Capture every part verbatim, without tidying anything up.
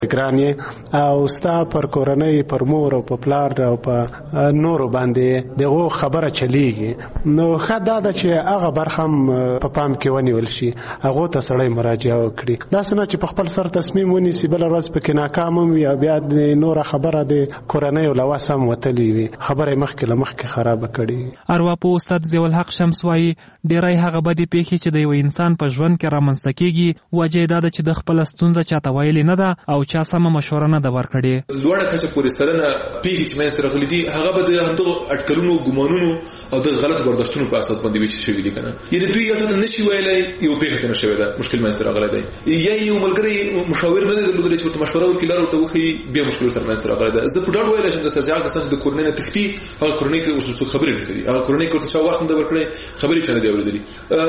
ګرانې او ستا پر کورنۍ پر مور او په پلار او په نورو باندې دغه خبره چلیږي نو ښه دا ده چې هغه برخه هم په پام کې ونیول شي هغه ته سړی مراجعه وکړي دا څنګه چې په خپل سر تصمیم ونیسي بل ورځ پکې ناکام وي او بیا د نور خبره د کورنۍ او لواسه هم وتلی وي خبره مخکې لمخکې خراب کړي. ارواپوه استاد ضیاء الحق شمس وایي ډېری هغه بدې پیښې چې د یو انسان په ژوند کې رامنځته کېږي وجه یې دا ده چې د خپله ستونزه چاته ویلې نه ده او چا سمه مشوره نه ده ورکړې. لوړه کچه پورې سلنه پیښې چې منځته راغلي دي هغه به د همدغو اټکلونو ګمانونو او د غلط برداشتونو په اساس باندې ویشل شوي دي کنه یعنې دوی یو ته نشي ویلی یو پیښه ته نه شوې ده مشکل منځته راغلی دی یا یو ملګری مشاور نه دی درلودلی چې ورته مشوره ورکړي لاره ورته وښیي بیا مشکل ورسره منځته راغلی ده. زه په ډاډ ویلی شم درسره چې هغه کسان چې د کورنۍ نه تښتي هغه کورنۍ کې ورسره څوک خبرې نه کوي هغه کورنۍ کې ورته چا وخت نه ده ورکړی خبرې چا نه دی اورېدلي.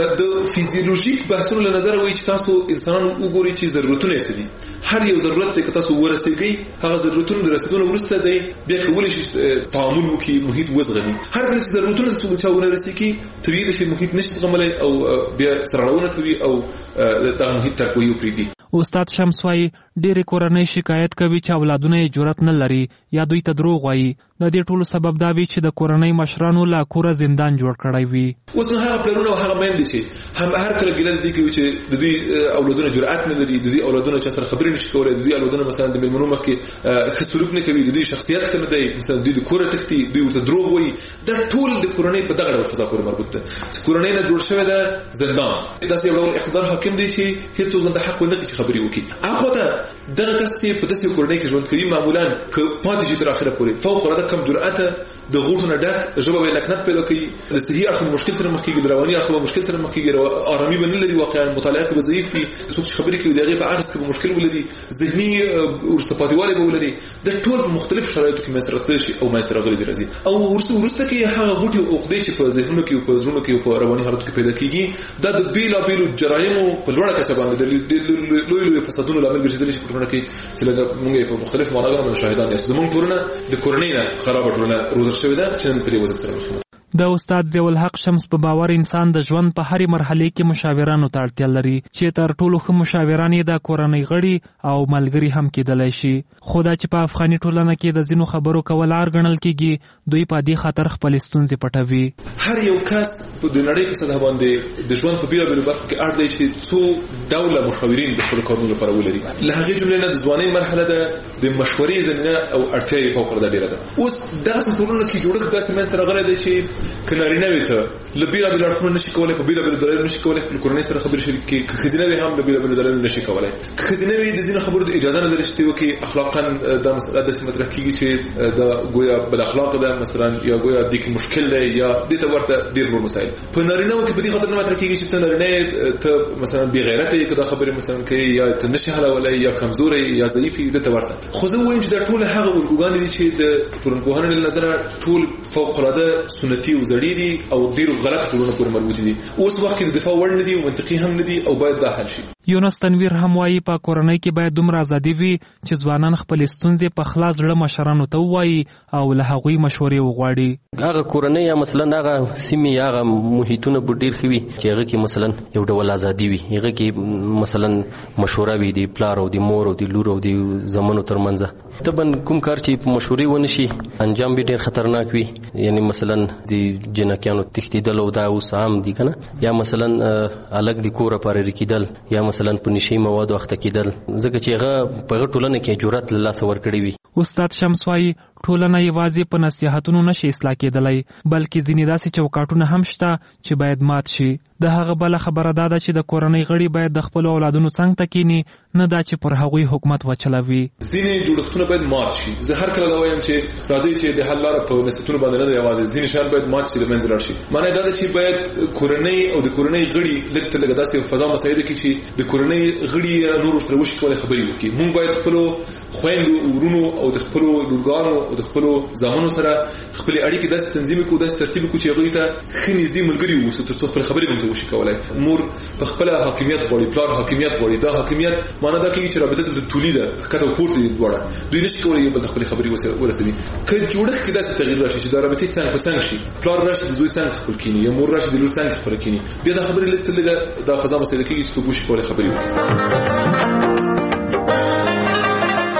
د فیزیولوژیک بحثونو له نظره وایي چې تاسو انسانان وګورئ چې ضرورتونه یې څه دي هر یو ضرورت دی که تاسو ورسېږئ هغه ضرورتونه د رسېدو نه وروسته دی بیا کولی شي تعامل وکړي محیط وزغمي هر کله چې ضرورتونه څوک چا ونه رسېږي طبیعي ده چې محیط نشي زغملی او بیا سرغړونه کوي او دغه محیط ترکوي او پرېږدي. استاد شمس وایي ډېرې کورنۍ شکایت کوي چې اولادونه یې جرأت نه لري یا دوی ته دروغ وایي د دې ټولو سبب دا وي چې د کورنۍ مشرانو له کوره زندان جوړ کړی وي. اوس نو هغه پلرونه او هغه میندې چې هم هر کله ګیله دې کوي چې د دوی اولادونه جرأت نه لري د دوی اولادونه چا سره خبرې نشي کولی د دوی اولادونه مثلا د مېلمنو مخکې ښه سلوک نه کوي د دوی شخصیت ښه نه دی مثلا دوی د کوره تښتي دوی ورته دروغ وایي دا ټول د کورنۍ په دغه ډول فضا پورې مربوط ده چې کورنۍ نه جوړ شوې ده زندان داسې یو ډول اقتدار حاکم دی چې هېڅوک ځان ته حق ونه لري چې خبرې وکړي. هغه ته دغه کس چې په داسې کورنۍ کې ژوند کوي معمولا که پاتې شي تر اخره پورې فوق العاده کم جرأته د غوټو نه ډک ژبه به یې لکنت پیدا کوي د صحي اړخ مشکل سره مخ کېږي د رواني اړخ مشکل سره مخ کېږي ارامي به نه لري واقعا مطالعه کې به ضعیف وي څوک چې خبرې کوي د هغې په عکس کې به مشکل ولري ذهني وروسته پاتې والی به ولري دا ټول په مختلفو شرایطو کې منځته راتللی شي او منځته راغلي دي راځي او وروسته کې هغه غوټې او عقدې چې په ذهنونو کې او په زړونو کې او په رواني حالاتو کې پیدا کېږي دا د بېلابېلو جرایمو په لوړه کچه باندې لوی لوی فسادونو لامل ګرځېدلی شي په ټولنه کې چې لکه موږ یې په مختلفو معناګانو باندې شاهدان یاست زموږ ټولنه د کورنۍ نه خرابه ټولنه روزل شوې ده چې نن په دې وضعیت سره مخ ده. د استاد ضیاء الحق شمس په باور انسان د ژوند په هرې مرحلې کې مشاورانو ته اړتیا لري چې تر ټولو ښه مشاوران یې د کورنۍ غړي او ملګري هم کېدلی شي خو دا چې په افغاني ټولنه کې د ځینو خبرو کول عار ګڼل کېږي دوی په دې خاطر خپلې ستونزې پټوي. هر یو کس په د نړۍ په سطحه باندې د ژوند په بېلابېلو برخو کې اړ دی چې څو ډوله مشاورین د خپلو کارونو لپاره ولري له هغې جملې نه د ځوانۍ مرحله ده د مشورې زمینه او اړتیا یې فوق العاده ډېره ده. اوس دغسې ټولنو کې جوړښت داسې منځته راغلی دی چې که نارینه وي ته له بېلابېلو اړخونو نشي کولی په بېلابېلو دلایلو نشي کولی خپل کورنۍ سره خبرې شریک کړي که ښځینه وي هم له بېلابېلو دلایلو نشي کولی که ښځینه وي د ځینو خبرو د اجازه نه لري چې ته وکړي اخلاقا دا مسله داسې مطرح کېږي چې دا ګویا بد اخلاقه ده مثلا یا ګویا دې کې مشکل دی یا دې ته ورته ډېر نور مسایل په نارینهو کې په دې خاطر نه مطرح کېږي چې ته نارینه ته مثلا بېغیرته یې که دا خبرې مثلا کوي یا ته نشي حلولی یا کمزوری یا ضعیف یې دې ته ورته خو زه وایم چې دا ټول هغه الګوګانې دي چې د ټولنپوهنې له نظره ټول فوق العاده سنتي او زړې دي او ډېرو غلط ټولنو پورې مربوطې دي اوس وخت کې د دفاع وړ نه دي او منطقي هم نه دي او باید دا حل شي. یونس تنویر هم وایي په کورنۍ کې باید دومره ازادي وي چې ځوانان خپلې ستونزې په خلاص زړه مشرانو ته ووایي او له هغوی مشورې وغواړي. هغه کورنۍ یا مثلا هغه سیمې یا هغه محیطونه به ډېر ښه وي چې هغه کې مثلا یو ډول ازادي وي هغه کې مثلا مشوره وي د پلار او د مور او د لور او د زامنو ترمنځ طبعا کوم کار چې په مشورې ونه شي انجام به ډېر خطرناک وي یعنی مثلا د جنکیانو تښتېدل او دا اوس عام دي که نه یا مثلا الګ د کوره پارېرې کېدل یا مثلا په نشي موادو اخته کېدل ځکه چې هغه په هغه ټولنه کې جرأت له لاسه ورکړی وي. استاد شمس وایي ټولنه یوازې په نصیحتونو نشي اصلاح کېدلی بلکې ځینې داسې چوکاټونه هم شته چې باید مات شي. د هغه بله خبره دا ده چې د کورنۍ غړي باید د خپلو اولادونو څنګ ته کیني نه دا چې پر هغوی حکومت وچلوي. ځینې جوړښتونه باید مات شي. زه هر کله دا وایم چې راځئ چې د حل لاره په نصیحتونو باندې نه ده یوازې ځینې شیان باید مات شي د منځه لاړ شي. معنی دا ده چې باید کورنۍ او د کورنۍ غړي لږ تر لږه داسې فضا مساعده کړي چې د کورنۍ غړي نور سره وشي کولی خبرې وکړي. موږ باید خپلو خویندو ورونو او د خپلو لورګانو او د خپلو زامنو سره خپلې اړیکې داسې تنظیم کړو داسې ترتیب کړو چې هغوی ته ښه نږدې ملګري واوسو تر څو خپلې خبرې به ورته وشي کولی. مور په خپله حاکمیت غواړي پلار حاکمیت غواړي دا حاکمیت معنی دا کوي چې رابطه د طولي ده ښکته او پورته دي دواړه دوی نشي کولی یو بل ته خپلې خبرې ورسوي. که جوړښت کې داسې تغییر راشي چې دا رابطې څنګ په څنګ شي پلار راشي د زوی څنګ خپل کیني یا مور راشي د لور څنګ خپل کیني بیا دا خبرې لږ تر لږه دا فضا مساعده کېږي چې څوک وشي کولی خبرې وکړي.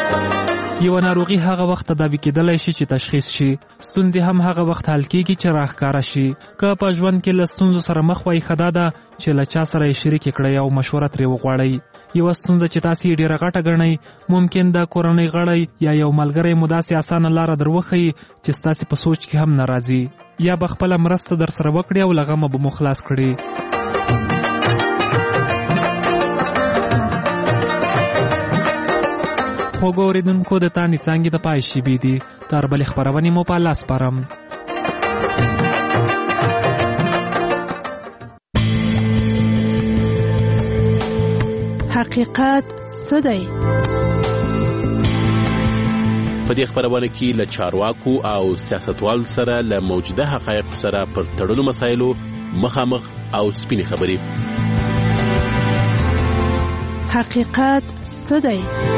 یو ناروغي هغه وخت تداوي کېدلی شي چې تشخیص شي. ستونزې هم هغه وخت حل کېږي چې راښکاره شي. که په ژوند کې له ستونزو سره مخ وئ، ښه دا ده چې له چا سره یې شریکې کړئ او مشوره ترې وغواړئ. یوه ستونزه چې تاسې یې ډېره غټه ګڼئ، ممکن د کورنۍ غړی یا یو ملګری مو داسې اسانه لاره در وښیي چې ستاسې په سوچ کې هم نه راځي، یا به خپله مرسته در سره وکړي او له غمه به مو خلاص کړي. خوږو اورېدونکو، د تانې څانګې د پای شیبې دي. تر بلې خپرونې مو په الله سپارم. حقیقت څه دی؟ په دې خبرونه کې له چارواکو او سیاستوالو سره له موجوده حقایقو سره پر تړلو مسایلو مخامخ او سپینې خبرې. حقیقت څه دی؟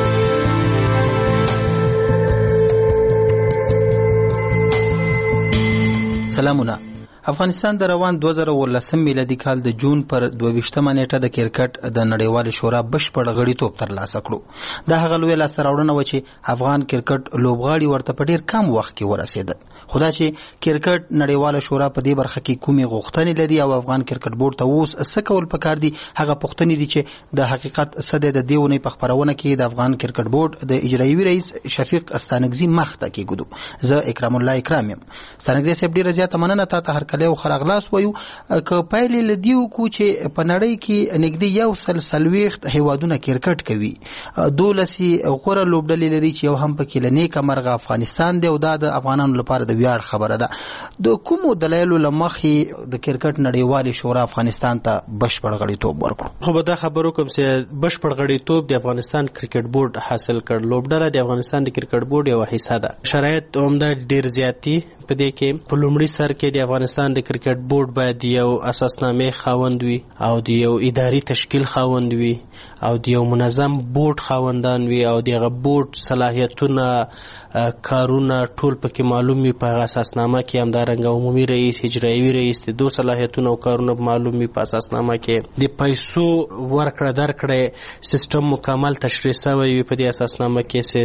سلامونه. افغانستان د روان دوه زره اوولسم میلادي کال د جون پر دوه ویشتمه نیټه د کرکټ د نړیوالې شورا بشپړ غړیتوب ترلاسه کړو. دا هغه لویه لاسته راوړنه وه چې افغان کرکټ لوبغاړي ورته په ډېر کم وخت کې ورسېدل. خو دا چې کرکټ نړیواله شورا په دې برخه کې کومې غوښتنې لري او افغان کرکټ بورډ ته اوس څه کول پکار دي، هغه پوښتنې دي چې د حقیقت څه دی. د دې اونۍ په خپرونه کې د افغان کرکټ بورډ د اجرایوي رئیس شفیق استانکزي مخ ته کېږدو. زه اکرام الله اکرام یم. استانکزي صاحب، ډېره زیاته مننه تا ته هر کله او خراغلاس وایو. که پایلې له دې وکړو چې په نړۍ کې نږدې یو سل څلوېښت هېوادونه کرکټ کوي، دولس یې غوره لوبډلې لري چې یو هم پکې له نیکه مرغه افغانستان دی، او دا د افغانانو لپاره د ویاړ خبره ده. د کومو دلایلو له مخې د کرکټ نړیوالې شورا افغانستان ته بشپړ غړیتوب ورکړو؟ خو به دا خبرو کوم چې بشپړ غړیتوب د افغانستان کرکټ بورډ حاصل کړ. لوبډله د افغانستان د کرکټ بورډ یوه حصه ده. شرایط عمده ډېر زیات دي په دې کې. په لومړي سر کې د افغانستان د کرکټ بورډ باید یو اساسنامې خاوند وي او د یو اداري تشکیل خاوند وي او د یو منظم بورډ خاوندان وي او دغه بورډ صلاحیتونه کارونه ټول پکې معلوم وي. په اساسنامه کې همدارنګه عمومي رئیس، اجرایوي رئیس د دو صلاحیتونه او کارونه معلوم وي. په اساسنامه کې د پیسو ورکړه درکړه سیستم مکمل تشریح شوی وي. په دې اساسنامه کې سه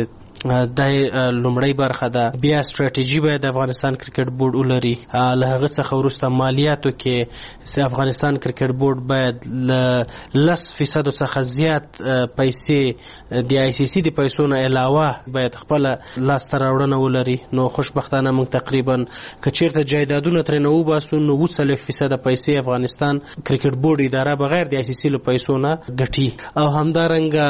د لومړی برخه ده. بیا ستراتیژي باید افغانستان کرکټ بورډ ولري. له هغه څخه وروسته مالیاتو کې افغانستان کرکټ بورډ باید له لس فیصدو څخه زیات پیسې د آی سی سی د پیسو نه علاوه باید خپل لاسته راوړنه ولري. نو خوشبختانه موږ تقریبا که چیرته جایدادونه ترې نه وباسو نو اووه څلوېښت فیصده پیسې افغانستان کرکټ بورډ اداره بغیر د آی سی سی له پیسو نه ګټي، او همدارنګه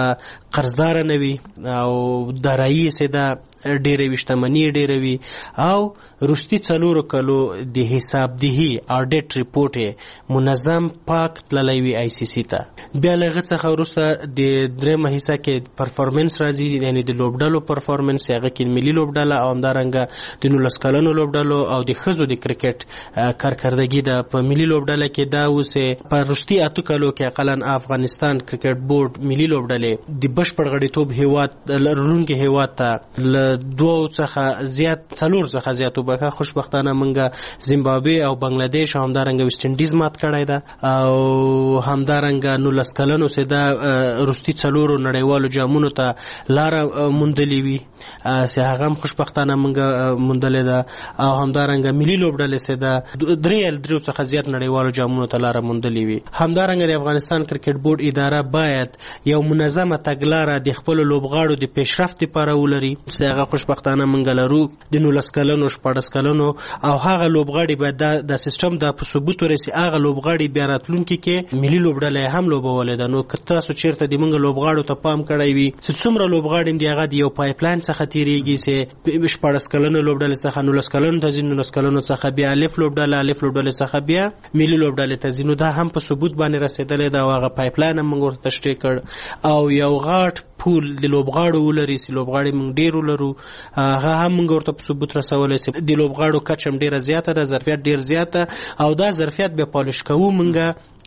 قرضداره نه وي او دارایی یې سده ډېره وي، شتمني یې ډېره وي، او وروستي څلورو کلو د حسابدهي اډیټ ریپورټ یې منظم پاک تللی وي آی سی سی ته. بیا له هغه څخه وروسته د درېیمه حصه کې پرفارمنس راځي، یعنې د لوبډلو پرفارمنس، هغه کې ملي لوبډله او همدارنګه د نولس کلنو لوبډلو او د ښځو د کرکټ کارکردګي ده. په ملي لوبډله کې دا اوس په وروستي اتو کلو کې اقلا افغانستان کرکټ بورډ ملي لوبډلې د بشپړ غړیتوب هېواد لرونکي هېواد ته له دوه څخه زیات څلور څخه زیات وبکه. خوشبختانه منګه زیمبابوې او بنگلاديش او همدارنګه ویسټ انډیز مات کړی ده، او همدارنګه نولس کلنو سه د وروستي څلورو نړیوالو جامونو ته لاره موندلې وي، سه هغه هم خوشبختانه منګه موندلې ده، او همدارنګه ملي لوبډلې سه د درې درې څخه زیات نړیوالو جامونو ته لاره موندلې وي. همدارنګه د افغانستان کرکټ بورډ اداره باید یو منظمه تګلاره د خپل لوبغاړو د پیشرفت لپاره ولري. هغه خوشبختانه منګه لرو د نولس کلنو شپاړس کلنو او هغه لوبغاړي باید د سیستم د په ثبوت ورسي. هغه لوبغاړي بیا راتلونکي کې ملي لوبډله هم لوبولې ده. نو که تاسو چیرته د منګه لوبغاړو ته پام کړی وي چې څومره لوبغاړي دی هغه د یو پایپ لاین څخه تیریږي، چې شپاړس کلنو لوبډله څخه نولس کلنو ته ځي، نولس کلنو څخه بیا الف لوبډله، الف لوبډله څخه بیا ملي لوبډله ته ځي. نو دا هم په ثبوت باندې رسیدلې ده او هغه پایپ لاین هم موږ ورته تشریح کړ، او یو غاټ پول د لوبغاړو ولري چې لوبغاړي موږ ډېر ولرو، هغه هم موږ ورته په ثبوت رسولی چې د لوبغاړو کچه هم ډېره زیاته ده، ظرفیت ډېر زیاته، او دا ظرفیت بیا پالش کوو موږ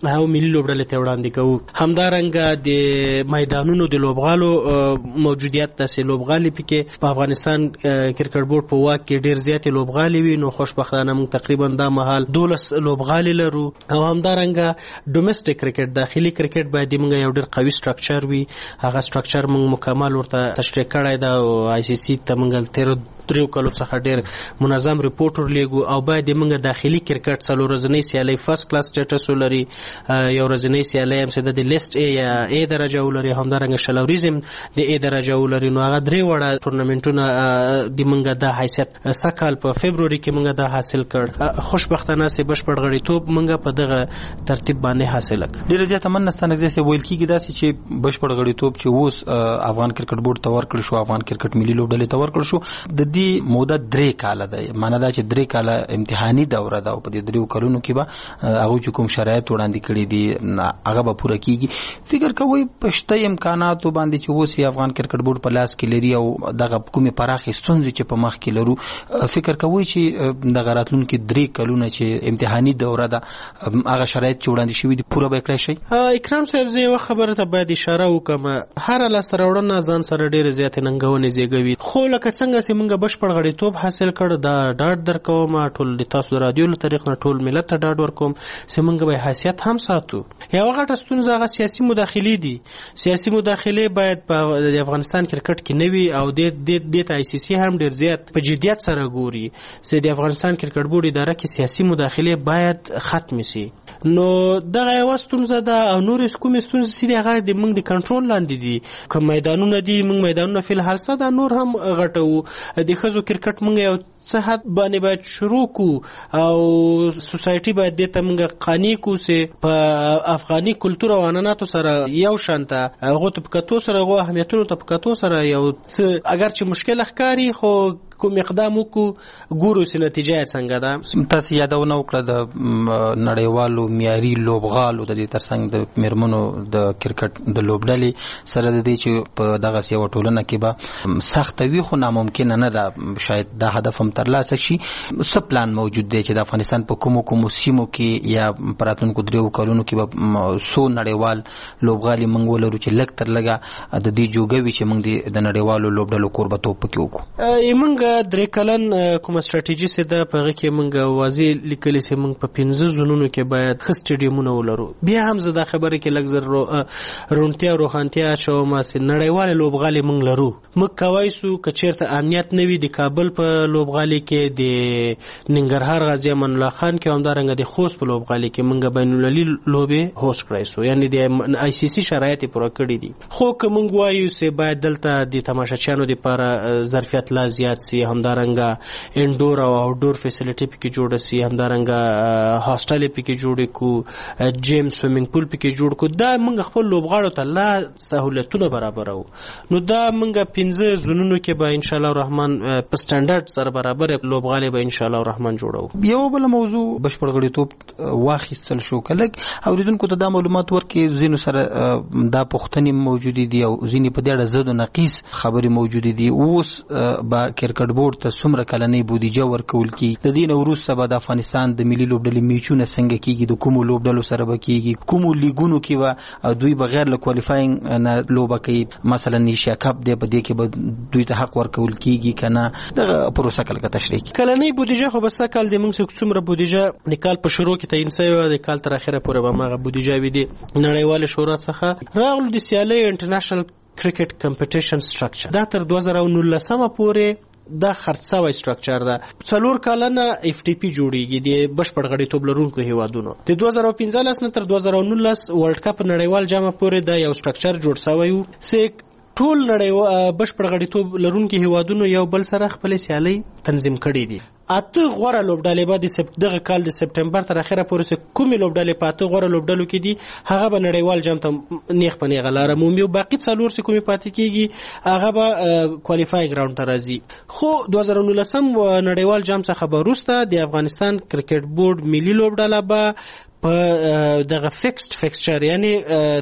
او ملي لوبډلې ته وړاندې کوو. همدارنګه د میدانونو د لوبغالو موجودیت داسې لوبغالي پکې په افغانستان کرکټ بورډ په واک کې ډیر زیاتې لوبغالي وي، نو خوشبختانه موږ تقریبا دا مهال دولس لوبغالي لرو. او همدارنګه ډومېسټک کرکټ داخلي کرکټ باید موږ یو ډیر قوي سټرکچر وي، هغه سټرکچر موږ مکمل ورته تشریح کړی دا او آی سی سی ته موږ تیر دریو کالو څخه ډیر منظم ریپورټ ورلېږو. او باید موږ داخلي کرکټ څلور ورځنۍ سیالۍ فرست کلاس سټیټس ولري، یو ورځنۍ سیالۍ هم چې د لیست ای یا ای درجه ولري، همدارنګه شل ورځې هم د ای درجه ولري. نو هغه درې وړه ټورنمنټونه د موږ د حیثیت سکهال په فبروري کې موږ دا حاصل کړ. خوشبختانه سه بشپړ غړیتوب موږ په دغه ترتیب باندې حاصل کړ. ډیر زیاته منستانه ځکه ویل کیږي داسې چې بشپړ غړیتوب چې اوس افغان کرکټ بورډ ته ورکړل شو، افغان کرکټ ملي لوبډلې ته ورکړل شو، د دې موده درې کاله ده. معنی دا چې درې کاله امتحاني دوره ده او په دې دریو کلونو کې به هغه چې کوم شرایط وړاندې کړي دي هغه به پوره کیږي. فکر کوئ پښته امکاناتو باندې چې اوس افغان کرکټ بورډ په لاس کې لري او دغه کومې پراخې ستونزې چې په مخ کې لرو، فکر کوئ چې دغه راتلونکي درې کلونه چې امتحاني دوره ده هغه شرایط چې وړاندې شوي دي پوره به کړی شي؟ اکرام صاحب زه یو خبره ته باید اشاره وکم، هر لاسته راوړنه ځان سره ډېرې زیاتې ننګونې زیږوي، خو لکه څنګه چې موږ بشپړ غړیتوب حاصل کړ دا ډاډ درکوم ټول د تاسو رادیو له طریق نه ټول ملت ته ډاډ ورکوم چې موږ به حیثیت هم ساتو. یو غټه ستونزه هغه سیاسي مداخلې دي. سیاسي مداخلې باید په د افغانستان کرکټ کې نه وي او د د آی سی سی هم ډېر زیات په جدیت سره ګوري چې د افغانستان کرکټ بورډ اداره کې سیاسي مداخلې باید ختم شي. نو دغه یو ستونزه ده او نور کومې ستونزې چې هغه د موږ د کنټرول لاندې دي. کوم میدانونه دي موږ میدانونه فل حال ساده نور هم غټو د خزو کرکټ موږ یو صحت باندې باید شروع کو او سوسایټي باید د تمغه قانی کو سه په افغاني کلچر او عنعناتو سره یو شانته هغه ته پکاتو سره هغه اهمیتونو ته پکاتو سره یو اگر چې مشکل ښکاری خو کوم اقدام وکړو ګورو چې نتیجه څنګه ده. تاسو یادونه وکړه د نړیوالو معیاري لوبغالو د دې ترڅنګ د میرمنو د کرکټ د لوبډلې سره د دې چې په دغه یو ټولنه کې به سخت وي خو ناممکن نه ده شاید دا هدف هم ترلاسه شي. څه پلان موجود دی چې د افغانستان په کومو کومو سیمو کې یا پراتونکو دریو کلونو کې به سو نړیوال لوبغالي موږ ولرو چې لږ تر لږه د دې جوګوي چې موږ د نړیوالو لوبډلو کوربتوب پکې وکړو؟ موږ درې کلن کومه ستراتیژي سه ده په هغه کې موږ واضح لیکلي چې موږ په پنځه زونونو کې باید ښه سټیډیمونه ولرو. بیا هم زه دا خبره کې لږ زر رونتیا او روښانتیا اچوم چې نړیوال لوبغالي موږ لرو. موږ کوای سو که چیرته امنیت نه وي د کابل په لوبغالي کې د ننګرهار غازی امان الله خان کې همدارنګه د خوست په لوبغالي کې موږ بین المللي لوبې هوست کړای سو، یعنی د آی سی سی شرایط پوره کړی دي. خو که موږ وایو چې باید دلته د تماشاچیانو لپاره ظرفیت لا زیات سي، همدارنګه انډور او آوټډور فیسیلیټي پکې جوړ سي، همدارنګه هاستل پکې جوړ کو، جیم سویمینګ پول پکې جوړ کو، دا موږ خپل لوبغاړو ته لا سہولتونه برابرو. نو دا موږ پنځه زونونو کې به ان شاء الله الرحمن په سټانډرډ سره برابر لوبغالي به ان شاء الله الرحمن جوړو. یو بل موضوع بشپړ غړیتوب واخیستل شو کله اوریدونکو ته دا معلومات ورکړي زینو سره دا پښتني موجود دي او زینې په دې اړه زده نقیس خبري موجود دي. اوس با کرکټ بورډ ته څومره کلنۍ بودیجه ورکول کی، د دې نه وروسته به د افغانستان د ملي لوبډلې میچونه څنګه کیږي، د کومو لوبډلو سره به کیږي، کومو لیګونو کې به دوی بغیر له کوالیفاینګ نه لوبه کوي، مثلا ایشیا کپ دی په دې کې به دوی ته حق ورکول کیږي کنه دغه پروسه کله تشریح کی. کلنۍ بودیجه خو بس کال د موږ څومره بودیجه د کال په شروع کې تعین شوی د کال تر اخره پورې به ماغه بودیجه وي د نړیوال شورا څخه راغلو د سیالي انټرنیشنل کرکټ کمپټیشن سټرکچر دا تر دوه زره نولس پورې دا خرڅاوی سټرکچر ده. څلور کلنه اف ټي پی جوړیږي د بشپړ غړیتوب لرونکو هیوادونو. د دوه زره پنځلس نه تر دوه زره نولس ورلد کپ نړیوال جام پورې دا یو سټرکچر جوړ شوی و چې ټول نړیوال بشپړ غړیتوب لرونکو هیوادونو یو بل سره خپل سیالي تنظیم کړي دي. اته غوړه لوبډلې به د دغه کال د سپټمبر تر اخره پورې کومې لوبډلې په اته غوړه لوبډلو کې دي هغه به نړیوال جام ته نیغ په نیغه لاره مومي او باقي څلور چې کومې پاتې کېږي هغه به کوالفای ګراوند ته راځي. خو دوه زره نولس نړیوال جام څخه به وروسته د افغانستان کرکټ بورډ ملي لوبډله به په دغه فکسډ فکسچر یعنی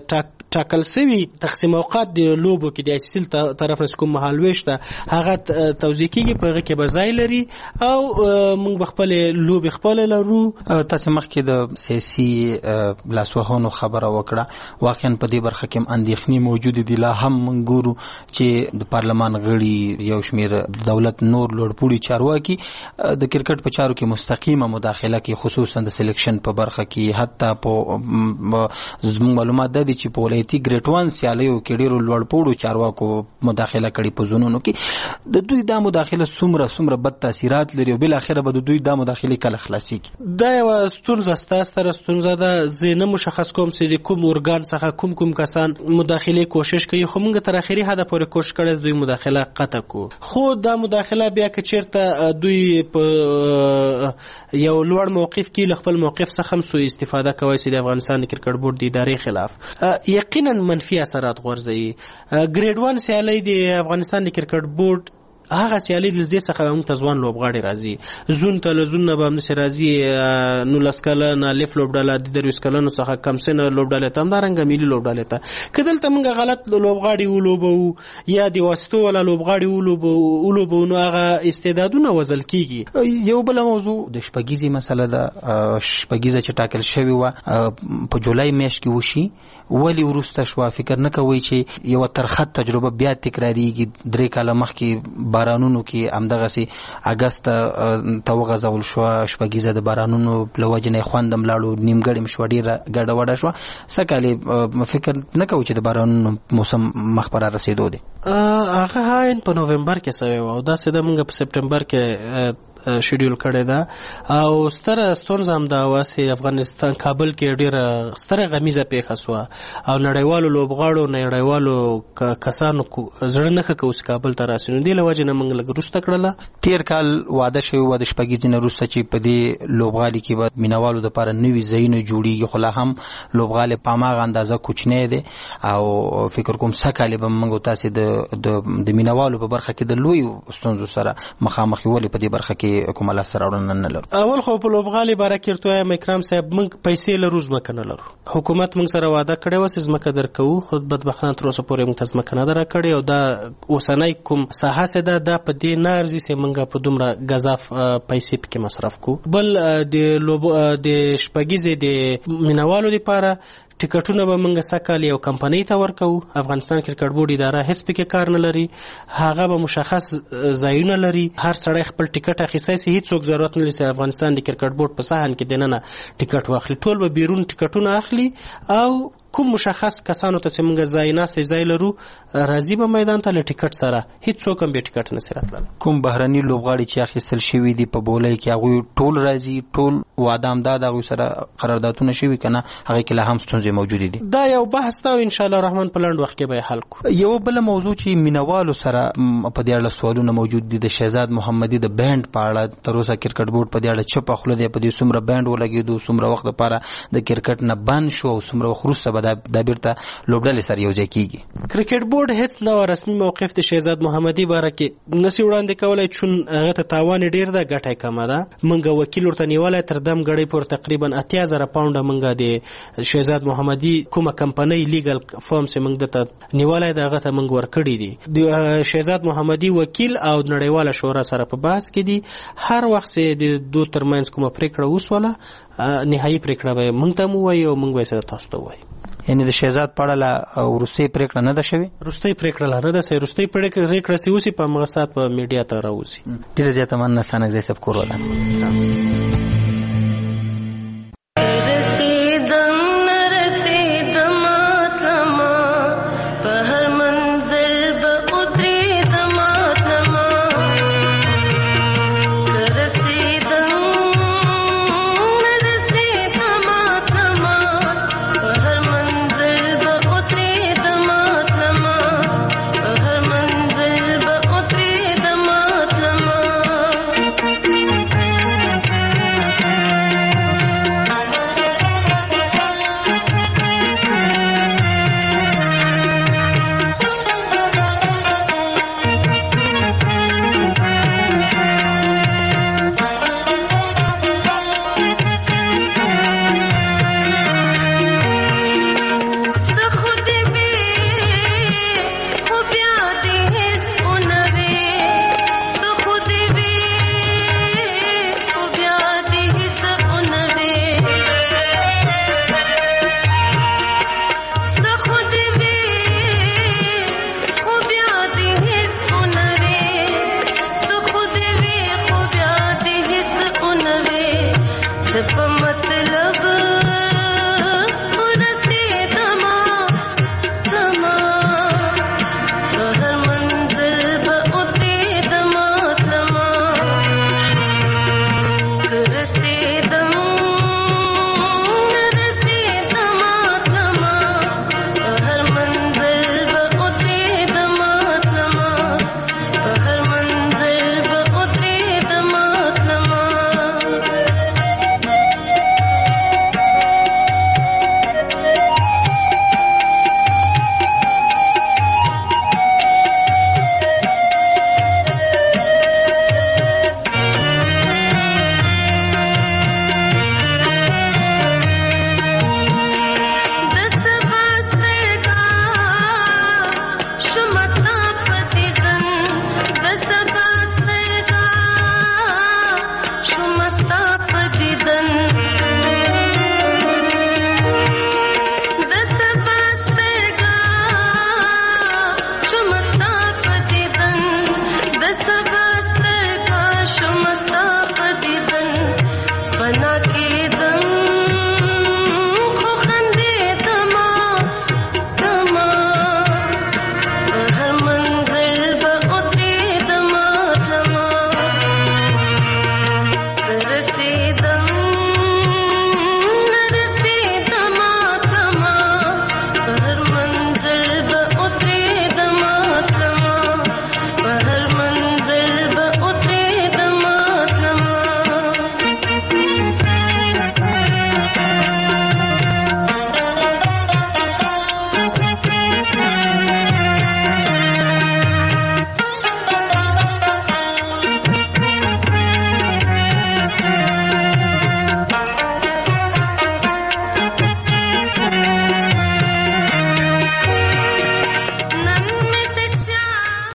ټاکل شوی تقسیم اوقات د لوبو کې د اصل طرف نه کوم مهال وشته هغه توضیح کیږي په هغه کې بځای لري او موږ خپل لوب خپل لرو. تاسو مخکې د سیاسي لاسوهانو خبره وکړه، واقعا په دې برخه کې اندېښنې موجود دي. لا هم موږ ګورو چې د پارلمان غړي یو شمیر دولت نور لوړپوړي چارواکي د کرکټ په چارو کې مستقیمه مداخله کوي، خصوصا د سلیکشن په برخه کې. حتی په زموږ معلومات ده چې په ولایتي ګریډ ون سیالیو کې ډیرو لوړپوړو چارواکو مداخله کړې په زونونو کې. د دوی دا مداخله څومره څومره بد تاثیرات لري او بل اخره به د دوی دا مداخله کله خلاصيږي؟ دا یو ستونزه ستاسو سره ستونزه ده. زه نه مشخص کوم چې د کوم ارګان څخه کوم کوم کسان مداخله کوشش کوي، خو موږ تر اخري حد پورې کوشش کړو دوی مداخله قطع کو. خو دا مداخله بیا که چیرته دوی په یو لوړ موقف کې خپل موقف څخه هم سوء استفاده کوي چې د افغانستان کرکټ بورډ د ادارې خلاف یقینا منفي اثرات غورځي. ګریډ ون سیالي د افغانستان د کرکټ بورډ هغه سیالي د زی څخه موږ ته ځوان لوبغاړي راځي، زون ته لزون نه به هم راځي، نو لسکاله نه لیف لوبډاله د درویس کلونو څخه کم سن لوبډاله ته همدارنګه ملي لوبډاله ته کدلته موږ غلط لوبغاړي ولوبو یا د واسطو ولا لوبغاړي ولوبو ولوبو نو هغه استعدادونه وزل کیږي. یو بل موضوع د شپږیزي مسله ده. شپږیزه چې ټاکل شوی و په جولای میاشت کې وشي، ولی ورسته شو فکر نه کوي چې یو ترخه تجربه بیا تکراریږي؟ درې کاله مخکې بارانونو کې همدغه سي اگست ته وغځول شو، شپږیزه د بارانونو په وجه نه خوندم لاړو، نیمګړی مشوړی را ګډه وډه شو. سکهاله فکر نه کوي چې د بارانونو موسم مخ پر رسیدو دي؟ هغه هاین په نوومبر کې سوی و او دا سده موږ په سپټمبر کې شیډول کړی دا. او ستره ستونزه هم دا و چې افغانستان کابل کې ډیره ستره غمیزه پیښه شو او نړیوالو لوبغاړو نړیوالو کسانو زړه نه کوي کابل ته راسي. نو دی له وجه نه موږ لږ وروسته کړله. تیر کال واده شوی و د شپږیزې نه وروسته چې په دې لوبغالي کې به مینوالو دپاره نوي ځایونه جوړیږي، خو لا هم لوبغالی په هماغه اندازه کوچنی دی او فکر کوم سږکال به موږ تاسې د د مینوالو په برخه کې د لویو ستونزو سره مخامخ یو ولې په دې برخه کې کومه لاسته راوړنه نه لرو. اول خو په لوبغالي باره کې ورته وایم اکرام صاحب، موږ پیسې لرو ځمکه نه لرو. حکومت موږ سره وعده کړې وه چې ځمکه درکوو، خو بدبختانه تر اوسه پورې موږ ته ځمکه نه ده راکړې او دا اوسنی کوم ساحه چې ده دا په دې نه ارزي چې موږ په دومره ګزاف پیسې پکې مصرف کو. بل د لوب د شپږیزې د مینوالو لپاره ټیکټونه به موږ سکهال یو کمپنۍ ته ورکو. افغانستان کرکټ بورډ اداره هیڅ پکې کار نه لري، هغه به مشخص ځایونه لري، هر سړی خپل ټیکټ اخیستی سي، هیڅوک ضرورت نه لري چې افغانستان د کرکټ بورډ په صحن کې دننه ټیکټ واخلي. ټول به بیرون ټیکټونه اخلي او کوم مشخص کسانو ته چې موږ ځای ناستې ځای لرو راځي به میدان ته له ټیکټ سره، هیڅوک هم بې ټیکټ نه سي راتللی. کوم بهرني لوبغاړي چې اخیستل شوي دي په بولۍ کې هغوی ټول راځي، ټول وعده همدا د هغوی سره قراردادونه شوي که نه هغې کې لا هم ستونزې موجودې دي؟ دا یو بحث ده او انشاءالله رحمان په لنډ وخت کې به یې حل کړو. یو بله موضوع چې مینوالو سره په دې اړه سوالونه موجود دي، د شهزاد محمدي د بینډ په اړه تر اوسه کرکټ بورډ په دې اړه چپه خوله دی، په دې څومره بینډ ولګېدو، څومره وخت لپاره د کرکټ نه بند شو او څومره وخت وروسته به دا بیرته لوبډلې سره یو ځای کیږي. کرکټ بورډ هیڅ نوی رسمي موقف د شهزاد محمدي باره کې نسی وړاندې کولی، چون هغه ته تاوان ډیر ده، ګټه یې کمه ده. موږ وکیل ورته نیولی تر دم ګړۍ پورې تقریبا اتیا زره پاونډه موږ د شهزاد محمدي کومه کمپنۍ لیګل فارم چې موږ دته نیولی ده هغه ته موږ ورکړي دي. د شهزاد محمدي وکیل او نړیواله شورا سره په بحث کې دي. هر وخت چې د دو ترمنځ کومه پرېکړه وسوله نهایي پرېکړه به موږ ته هم ووایي او موږ به یې تاسو ته ووایو. یعنی د شهزاد په اړه وروستۍ پرېکړه نه ده شوې؟ وروستۍ پرېکړه لا نه ده سوې، وروستۍ پرېکړه چې وسي په همغه ساعت په میډیا ته راوځي. ډېره زیاته مننه ستا نږدې صاحب کور ودان.